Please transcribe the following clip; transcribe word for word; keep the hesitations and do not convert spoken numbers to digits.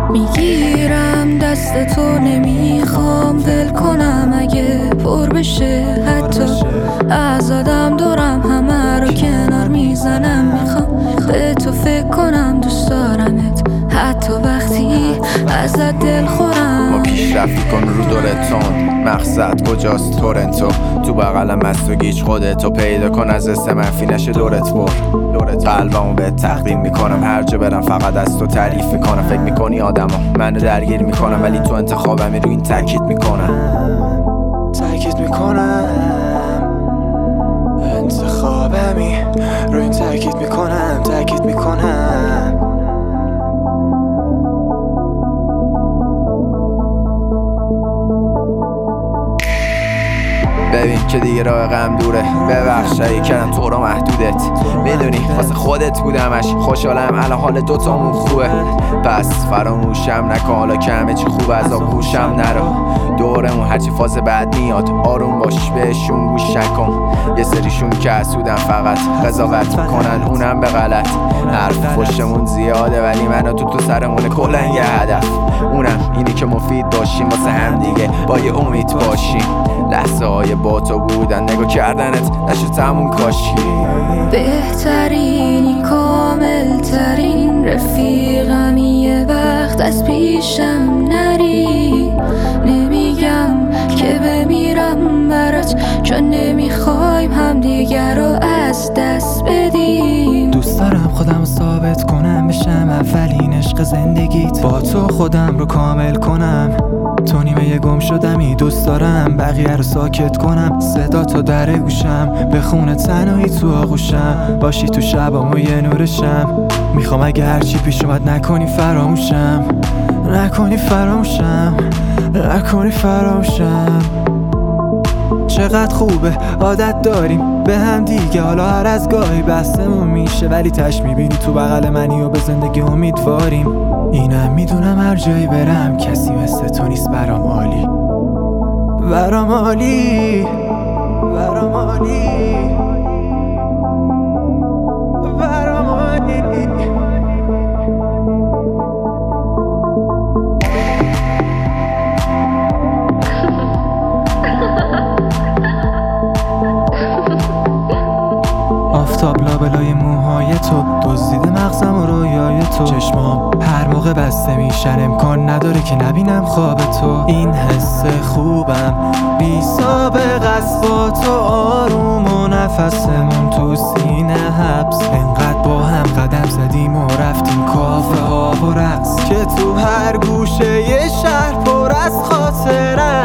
میگیرم دست تو، نمیخوام ول کنم اگه پر بشه، حتی ازادم دورم همه رو کنار میزنم. میخوام به تو فکر کنم، دوست دارمت حتی وقتی ازت دل خورم. ما پیشرفتی کن رو دورتون، مقصد کجاست؟ تورنتو. تو بغلم از تو گیج خودتو پیدا کن، از است منفی نشه دورت بر. قلبمو به تقدیم میکنم، هر جا برم فقط از تو تعریف میکنم. فکر میکنی آدما منو درگیر میکنم، ولی تو انتخابمی رو این تاکید میکنم تاکید میکنم انتخابمی رو این تاکید میکنم تاکید میکنم ببین که دیگه راه غم دوره، ببخش اگه کردم تو رو محدودت. میدونی واسه خودت بودمش، خوشحالم الان حال دوتامون خوبه. پس فراموشم نکن، حالا که همه چی خوبه از آغوشم نرو. دورمون هرچی فاز بعد میاد آروم باش، بهشون گوش نکن. یه سریشون که حسودن فقط قضاوت میکنن، اونم به غلط. حرف خوشمون زیاده ولی منو تو تو سرمونه کلن یه هدف، اونم اینی که مفید باشیم واسه هم دیگه، با یه امید باشیم. لحظه های با تو بودن، نگاه کردنت نشد تموم کاشی. بهترین کامل ترین رفیقمی، یه وقت از پیشم نری. نمیگم که بمیرم برات، چون نمیخوایم هم دیگر رو از دست بدیم. دوست دارم خودم رو ثابت کنم، بشم اولین عشق زندگیت. با تو خودم رو کامل کنم، تو نیمه گم شدمی. دوست دارم بقیه رو ساکت کنم، صدا تو در گوشم بخونه تنهایی تو آغوشم. باشی تو شبام و یه نورشم، میخوام اگه هرچی پیش اومد نکنی فراموشم، نکنی فراموشم، نکنی فراموشم. چقدر خوبه عادت داریم به هم دیگه، حالا هر از گاهی بحثمون میشه ولی تش میبینی تو بغل منی و به زندگی امیدواریم. اینم میدونم هر جایی برم کسی مثل تو نیست، برام عالی برام عالی برام عالی برام عالی. آفتاب لابلای موهای تو، دزدیده مغزم و رویای تو. چشمام هر موقع بسته میشن، امکان نداره که نبینم خواب تو. این حس خوبم بی سابقه است با تو، آروم و نفسمون تو سینه حبس. انقدر با هم قدم زدیم و رفتیم کافه ها و رقص، که تو هر گوشه یه شهر پر از خاطره